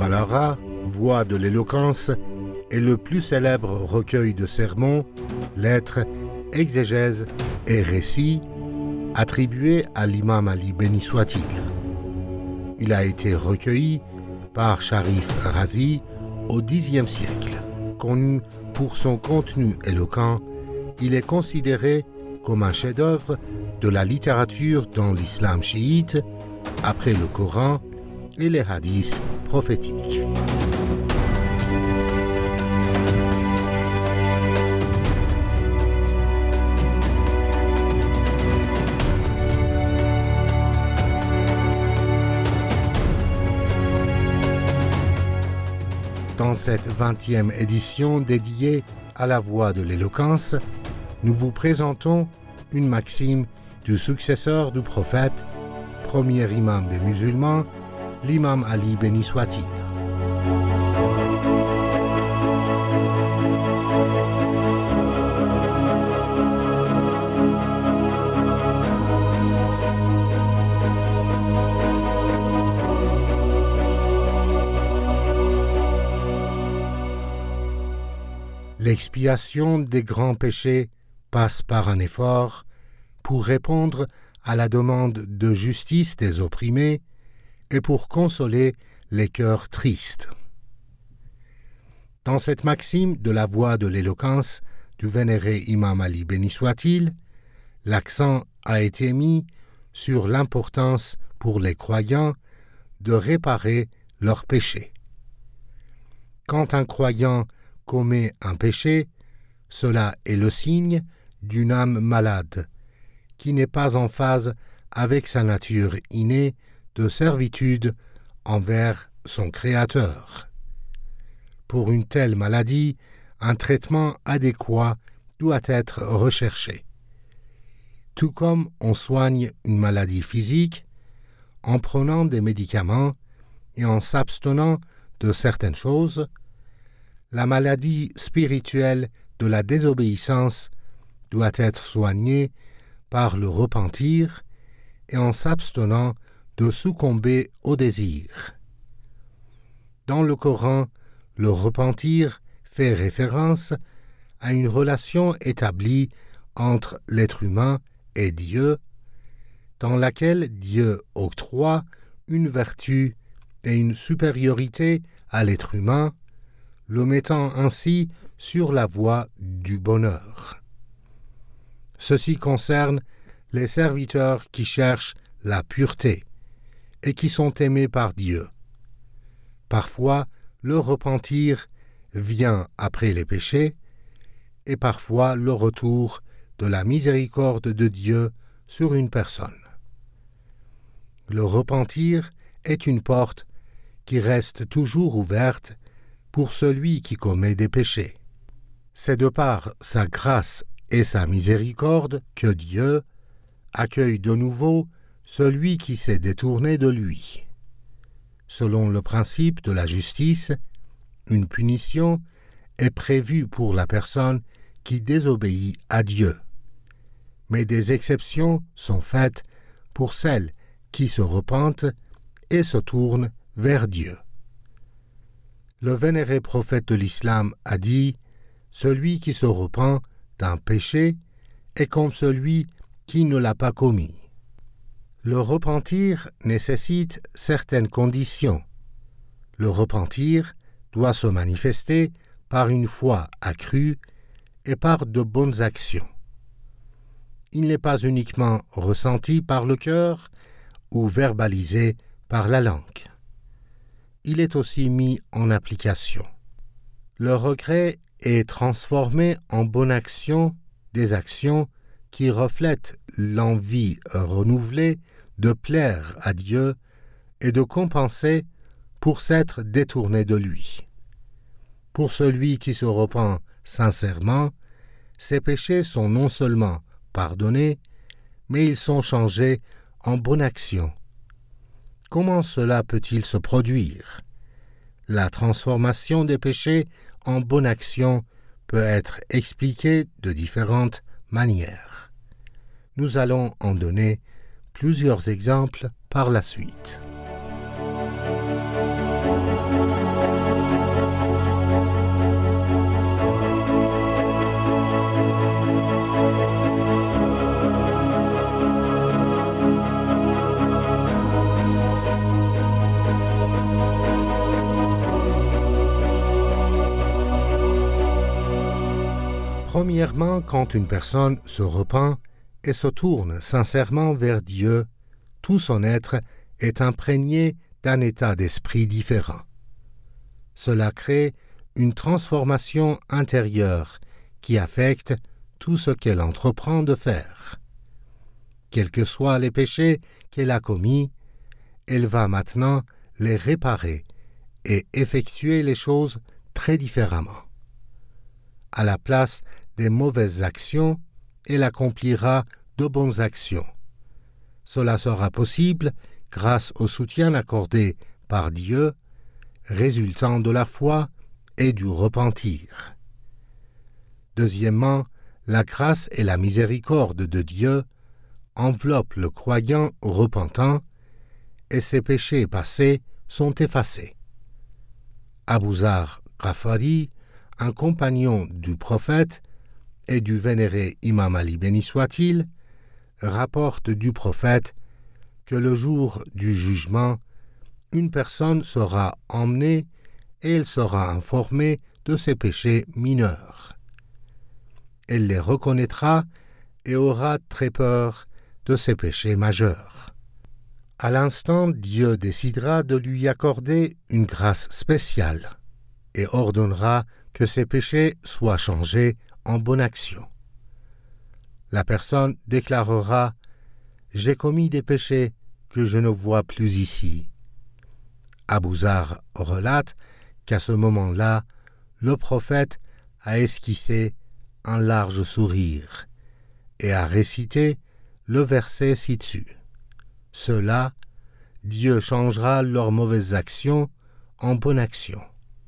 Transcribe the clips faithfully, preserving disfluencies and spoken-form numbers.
Malara, Voix de l'éloquence, est le plus célèbre recueil de sermons, lettres, exégèses et récits attribué à l'imam Ali béni soit-il. Il a été recueilli par Sharif Razi au dixième siècle. Connu pour son contenu éloquent, il est considéré comme un chef-d'œuvre de la littérature dans l'islam chiite, après le Coran et les hadiths prophétiques. Dans cette vingtième édition dédiée à la voix de l'éloquence, nous vous présentons une maxime du successeur du prophète, premier imam des musulmans, l'imam Ali béni soit-il. L'expiation des grands péchés passe par un effort pour répondre à la demande de justice des opprimés et pour consoler les cœurs tristes. Dans cette maxime de la voix de l'éloquence du vénéré imam Ali béni soit-il, l'accent a été mis sur l'importance pour les croyants de réparer leurs péchés. Quand un croyant commet un péché, cela est le signe d'une âme malade, qui n'est pas en phase avec sa nature innée de servitude envers son Créateur. Pour une telle maladie, un traitement adéquat doit être recherché. Tout comme on soigne une maladie physique, en prenant des médicaments et en s'abstenant de certaines choses, la maladie spirituelle de la désobéissance doit être soignée par le repentir et en s'abstenant de succomber au désir. Dans le Coran, le repentir fait référence à une relation établie entre l'être humain et Dieu, dans laquelle Dieu octroie une vertu et une supériorité à l'être humain, le mettant ainsi sur la voie du bonheur. Ceci concerne les serviteurs qui cherchent la pureté et qui sont aimés par Dieu. Parfois, le repentir vient après les péchés et parfois le retour de la miséricorde de Dieu sur une personne. Le repentir est une porte qui reste toujours ouverte pour celui qui commet des péchés. C'est de par sa grâce et sa miséricorde que Dieu accueille de nouveau celui qui s'est détourné de lui. Selon le principe de la justice, une punition est prévue pour la personne qui désobéit à Dieu. Mais des exceptions sont faites pour celles qui se repentent et se tournent vers Dieu. Le vénéré prophète de l'islam a dit « Celui qui se repent d'un péché est comme celui qui ne l'a pas commis. » Le repentir nécessite certaines conditions. Le repentir doit se manifester par une foi accrue et par de bonnes actions. Il n'est pas uniquement ressenti par le cœur ou verbalisé par la langue. Il est aussi mis en application. Le regret est transformé en bonne action, des actions qui reflètent l'envie renouvelée de plaire à Dieu et de compenser pour s'être détourné de lui. Pour celui qui se repent sincèrement, ses péchés sont non seulement pardonnés, mais ils sont changés en bonne action. Comment cela peut-il se produire? La transformation des péchés en bonne action peut être expliquée de différentes manières. Nous allons en donner plusieurs exemples par la suite. Premièrement, quand une personne se repent et se tourne sincèrement vers Dieu, tout son être est imprégné d'un état d'esprit différent. Cela crée une transformation intérieure qui affecte tout ce qu'elle entreprend de faire. Quels que soient les péchés qu'elle a commis, elle va maintenant les réparer et effectuer les choses très différemment. À la place des mauvaises actions, elle accomplira de bonnes actions. Cela sera possible grâce au soutien accordé par Dieu, résultant de la foi et du repentir. Deuxièmement, la grâce et la miséricorde de Dieu enveloppent le croyant repentant et ses péchés passés sont effacés. Abou Zar Ghafari, un compagnon du prophète et du vénéré Imam Ali béni soit-il, rapporte du prophète que le jour du jugement, une personne sera emmenée et elle sera informée de ses péchés mineurs. Elle les reconnaîtra et aura très peur de ses péchés majeurs. À l'instant, Dieu décidera de lui accorder une grâce spéciale et ordonnera que ses péchés soient changés en bonne action. La personne déclarera « J'ai commis des péchés que je ne vois plus ici ». Abou Zar relate qu'à ce moment-là, le prophète a esquissé un large sourire et a récité le verset ci-dessus. Cela, Dieu changera leurs mauvaises actions en bonnes actions.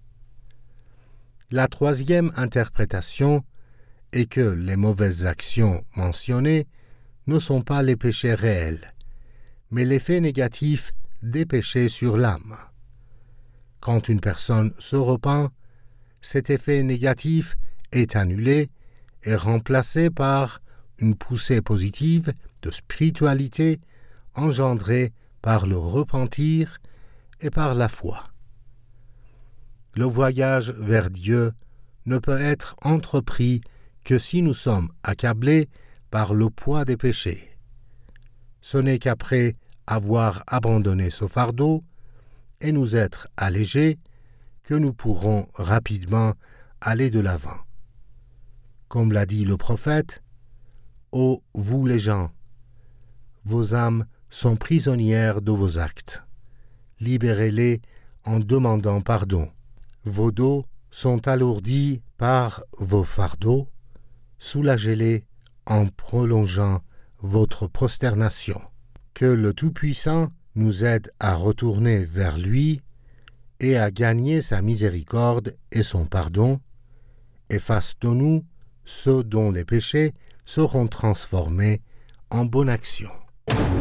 La troisième interprétation est que les mauvaises actions mentionnées ne sont pas les péchés réels, mais l'effet négatif des péchés sur l'âme. Quand une personne se repent, cet effet négatif est annulé et remplacé par une poussée positive de spiritualité engendrée par le repentir et par la foi. Le voyage vers Dieu ne peut être entrepris que si nous sommes accablés par le poids des péchés. Ce n'est qu'après avoir abandonné ce fardeau et nous être allégés que nous pourrons rapidement aller de l'avant. Comme l'a dit le prophète, « Ô vous les gens, vos âmes sont prisonnières de vos actes. Libérez-les en demandant pardon. Vos dos sont alourdis par vos fardeaux. Soulagez-les en prolongeant votre prosternation. Que le Tout-Puissant nous aide à retourner vers lui et à gagner sa miséricorde et son pardon, et fasse de nous ceux dont les péchés seront transformés en bonne action.